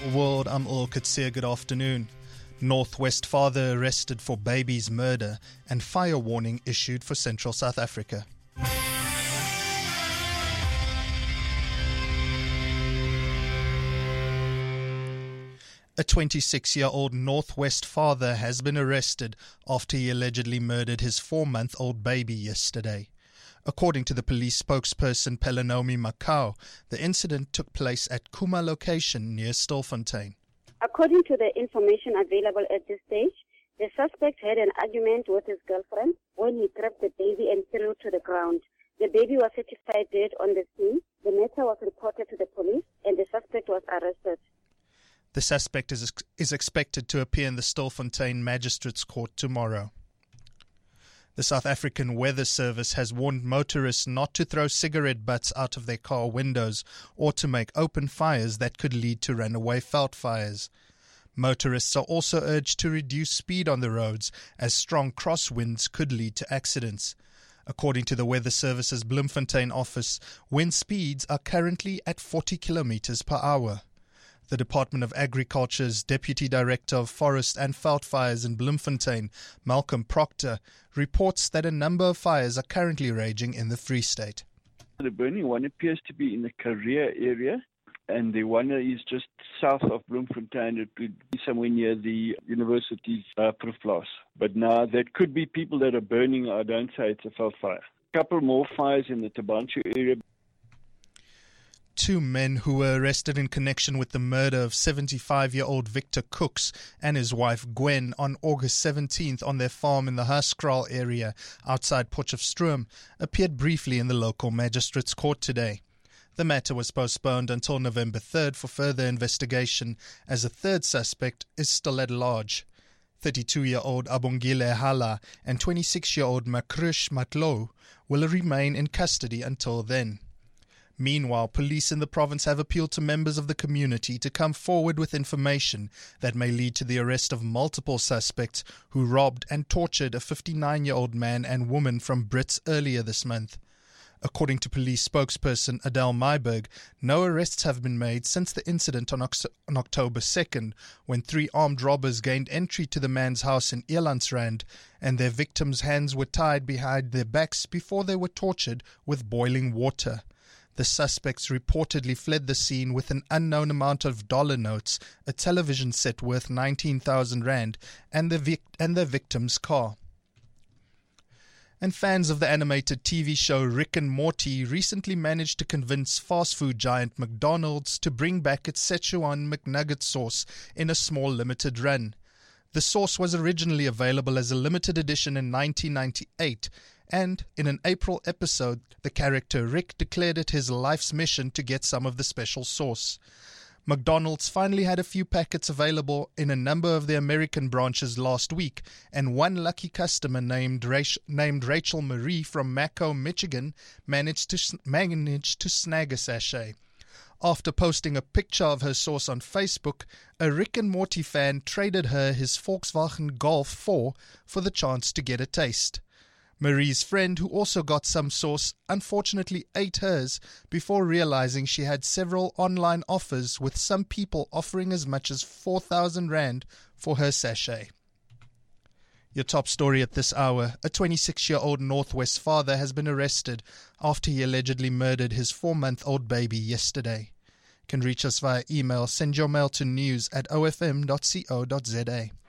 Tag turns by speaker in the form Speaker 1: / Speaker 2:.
Speaker 1: World, I'm Ul Katsir. Good afternoon. Northwest father arrested for baby's murder and fire warning issued for central South Africa. A 26-year-old Northwest father has been arrested after he allegedly murdered his 4-month-old baby yesterday. According to the police spokesperson Pelanomi Makau, the incident took place at Kuma location near Stilfontein.
Speaker 2: According to the information available at this stage, the suspect had an argument with his girlfriend when he grabbed the baby and threw it to the ground. The baby was certified dead on the scene. The matter was reported to the police and the suspect was arrested.
Speaker 1: The suspect is expected to appear in the Stilfontein Magistrates Court tomorrow. The South African Weather Service has warned motorists not to throw cigarette butts out of their car windows or to make open fires that could lead to runaway veld fires. Motorists are also urged to reduce speed on the roads as strong crosswinds could lead to accidents. According to the Weather Service's Bloemfontein office, wind speeds are currently at 40 kilometers per hour. The Department of Agriculture's Deputy Director of Forest and Veld Fires in Bloemfontein, Malcolm Proctor, reports that a number of fires are currently raging in the Free State.
Speaker 3: The burning one appears to be in the Karee area, and the one is just south of Bloemfontein. It could be somewhere near the university's Proefplaas. But now that could be people that are burning. I don't say it's a veld fire. A couple more fires in the Tabanchu area.
Speaker 1: 2 men who were arrested in connection with the murder of 75-year-old Victor Cooks and his wife Gwen on August 17th on their farm in the Haaskraal area outside Potchefstroom appeared briefly in the local magistrates' court today. The matter was postponed until November 3rd for further investigation, as a third suspect is still at large. 32-year-old Abongile Hala and 26-year-old Makrush Matlo will remain in custody until then. Meanwhile, police in the province have appealed to members of the community to come forward with information that may lead to the arrest of multiple suspects who robbed and tortured a 59-year-old man and woman from Brits earlier this month. According to police spokesperson Adele Myberg, no arrests have been made since the incident on October 2nd, when 3 armed robbers gained entry to the man's house in Elandsrand and their victims' hands were tied behind their backs before they were tortured with boiling water. The suspects reportedly fled the scene with an unknown amount of dollar notes, a television set worth 19,000 rand, and their victim's car. And fans of the animated TV show Rick and Morty recently managed to convince fast food giant McDonald's to bring back its Szechuan McNugget sauce in a small limited run. The sauce was originally available as a limited edition in 1998, and in an April episode, the character Rick declared it his life's mission to get some of the special sauce. McDonald's finally had a few packets available in a number of their American branches last week, and one lucky customer named Rachel Marie from Mako, Michigan, managed to snag a sachet. After posting a picture of her sauce on Facebook, a Rick and Morty fan traded her his Volkswagen Golf 4 for the chance to get a taste. Marie's friend, who also got some sauce, unfortunately ate hers before realizing she had several online offers, with some people offering as much as 4,000 rand for her sachet. Your top story at this hour: a 26-year-old Northwest father has been arrested after he allegedly murdered his 4-month-old baby yesterday. You can reach us via email. Send your mail to news@ofm.co.za.